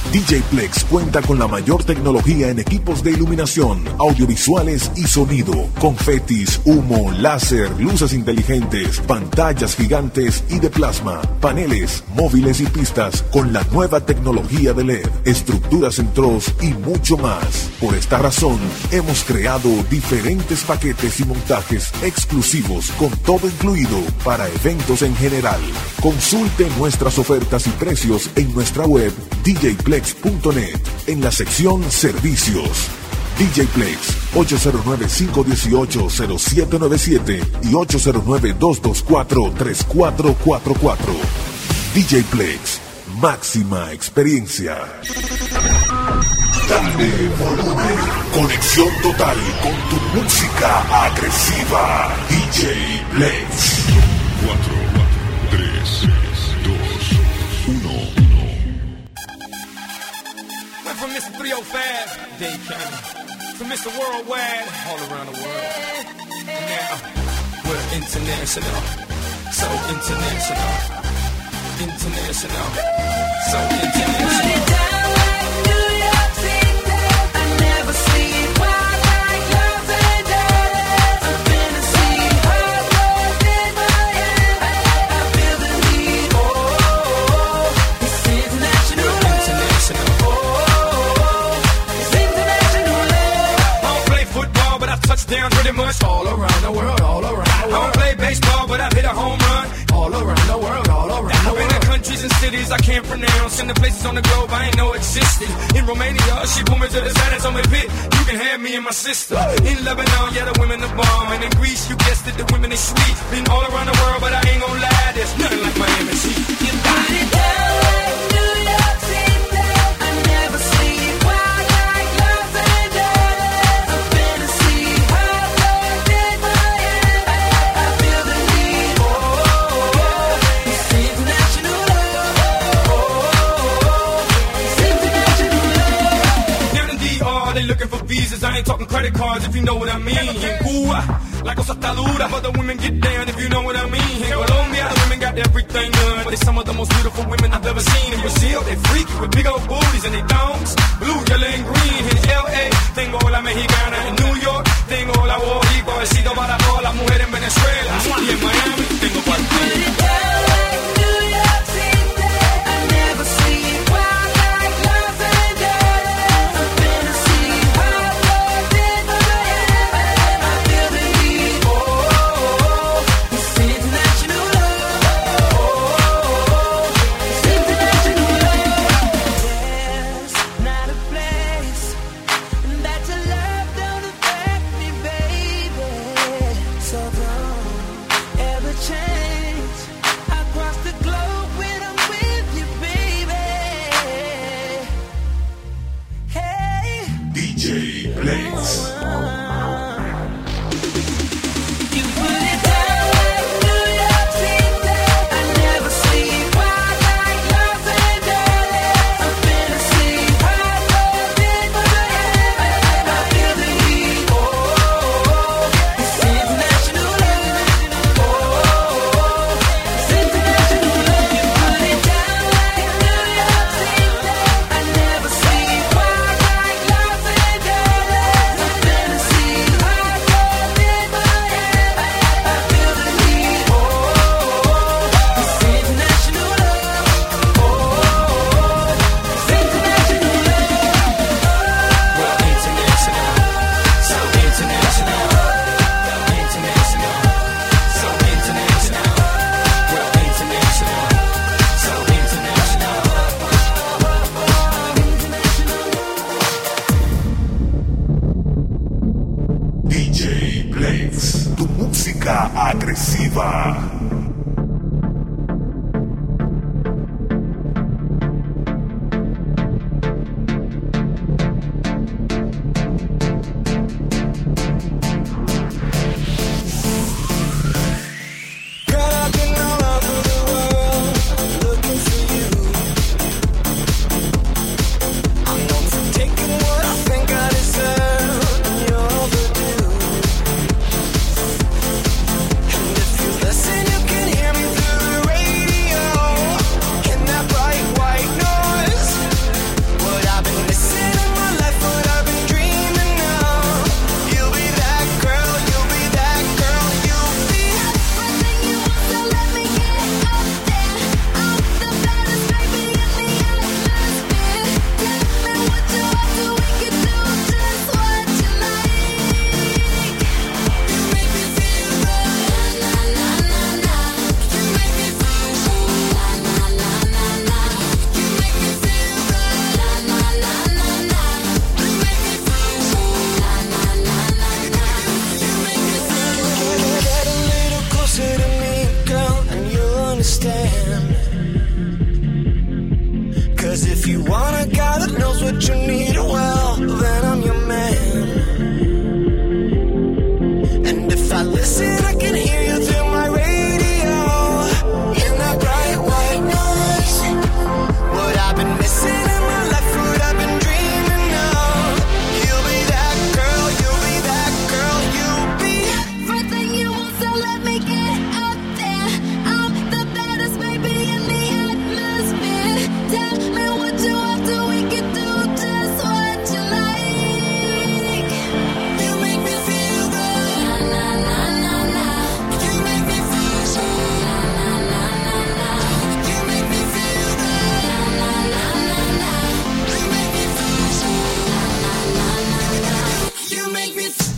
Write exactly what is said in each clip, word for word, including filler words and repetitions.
D J Plex cuenta con la mayor tecnología en equipos de iluminación, audiovisuales y sonido, confetis, humo, láser, luces inteligentes, pantallas gigantes y de plasma, paneles, móviles y pistas con la nueva tecnología de L E D, estructuras en troz y mucho más. Por esta razón, hemos creado diferentes paquetes y montajes exclusivos con todo incluido para eventos en general. Consulte nuestras ofertas y precios en nuestra web d j plex punto net en la sección Servicios. D J Plex ocho cero nueve, cinco uno ocho, cero siete nueve siete y ocho cero nueve, dos dos cuatro, tres cuatro cuatro cuatro. D J Plex, máxima experiencia. Dale volumen. Conexión total con tu música agresiva. D J Plex. cuatro, tres, dos, uno. Went from Mister three oh five, Dade County, to Mister Worldwide, all around the world. And now, we're international, so international, international, so international. Down pretty much all around the world, all around the world. I don't play baseball, but I've hit a home run all around the world, all around the world. I've been to countries and cities I can't pronounce, and the places on the globe I ain't know existed. In Romania, she pulled me to the side and told me, "Pit, you can have me and my sister." In Lebanon, yeah, the women are bomb, and in Greece, you guessed it, the women is sweet. Been all around the world, but I ain't gonna lie, there's nothing like Miami Heat. You got it down. Looking for visas, I ain't talking credit cards if you know what I mean. In Cuba, la cosa está dura, but the women get down if you know what I mean. In Colombia, the women got everything done, but it's some of the most beautiful women I've ever seen. In Brazil, they freaky with big old booties and they thongs, blue, yellow and green. In L A, tengo la mexicana. In New York, tengo la boricua. Besito para todas las mujeres en Venezuela. Y en Miami, tengo cualquiera. Change. If you want a guy that knows what you need, well, then I'm your man. And if I listen, I can hear you through my radio. In that bright white noise. What I've been missing in my life, what I've been dreaming of. You'll be that girl, you'll be that girl, you'll be everything you want, so let me get out there. I'm the baddest baby in the atmosphere. Tell me what you want, so we can do just what you like. You make me feel good. Na na na na na. You make me feel good. Na na na na na. You make me feel good. Na na na na. You make me feel good. Na na na na. You make me feel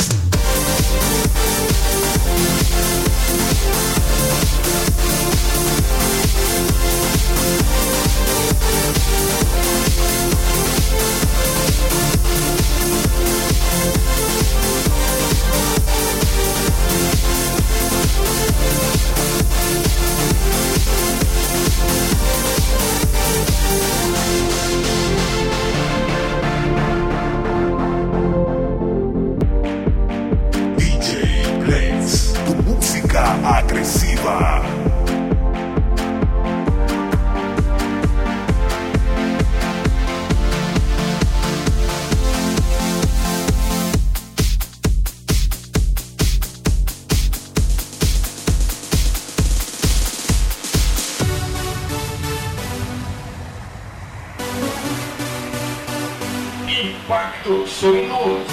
D J Plex, tu música agresiva. Impacto Sonoro.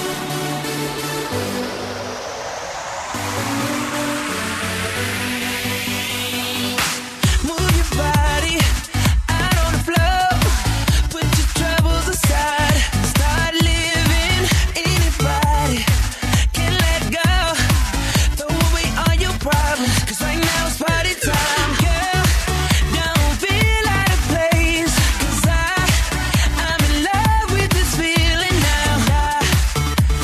move your body out on the floor. Put your troubles aside. Start living. Anybody can let go. Throw away all your problems, 'cause right now it's party time. Girl, don't feel out of place, 'cause I, I'm in love with this feeling now. I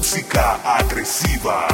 música agresiva.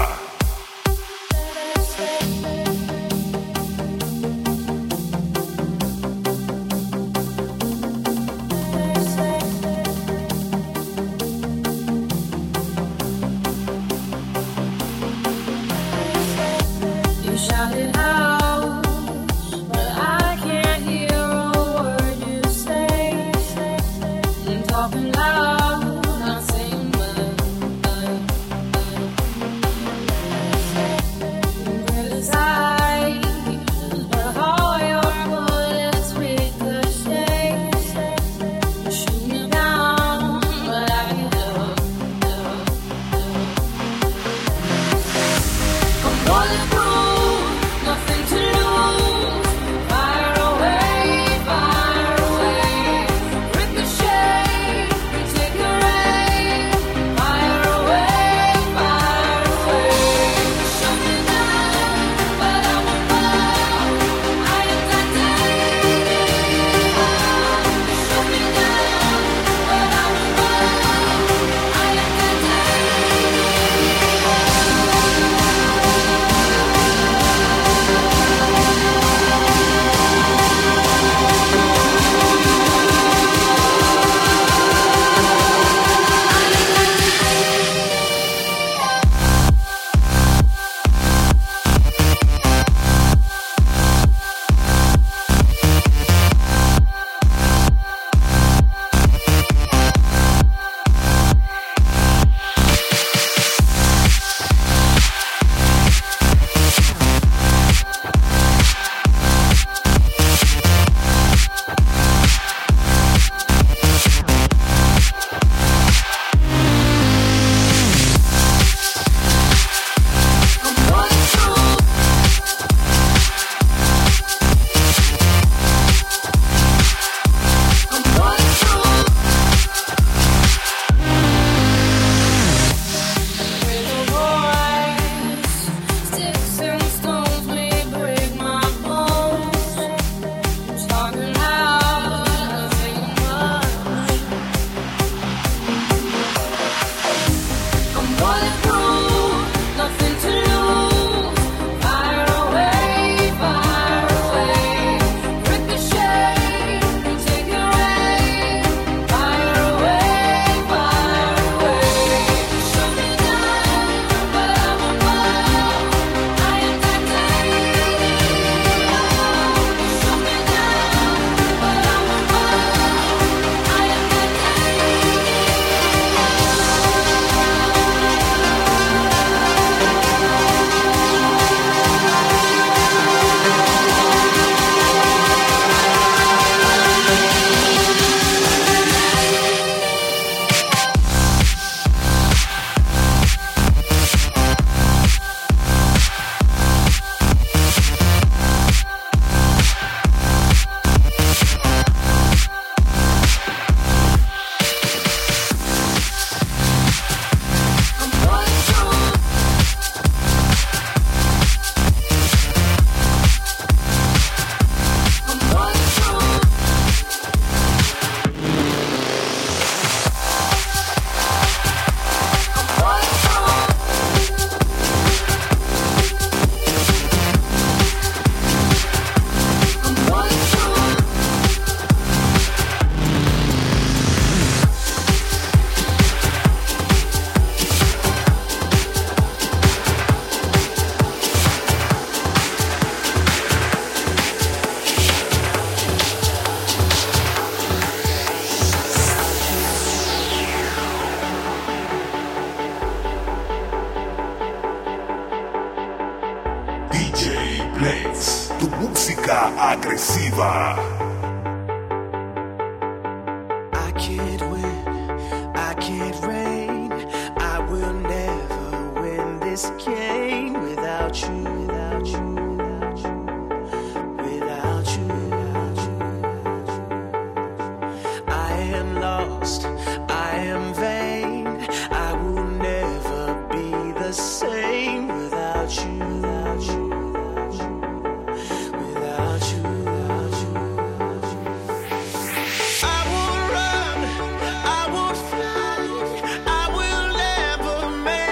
Tu música agresiva. I can't win, I can't reign. I will never win this game without you, without you, without you, without you, without you. I am lost, I am vain. I will never be the same without you, without you. Man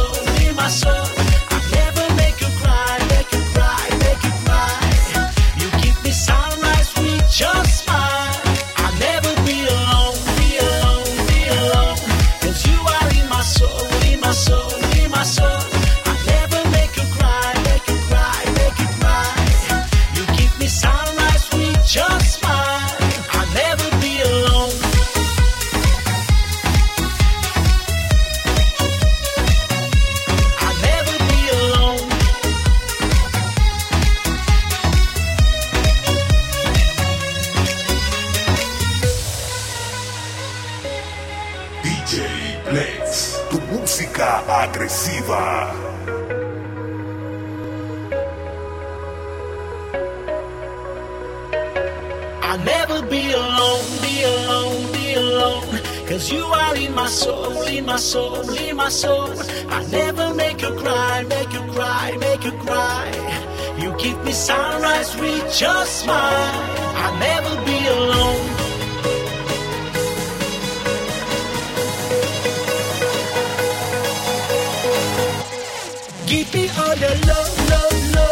soul, be my soul. Agresiva. I'll never be alone, be alone, be alone. Cause you are in my soul, in my soul, in my soul. I'll never make you cry, make you cry, make you cry. You keep me sunrise with your smile. I'll never be alone. Keep me on the low, low, low.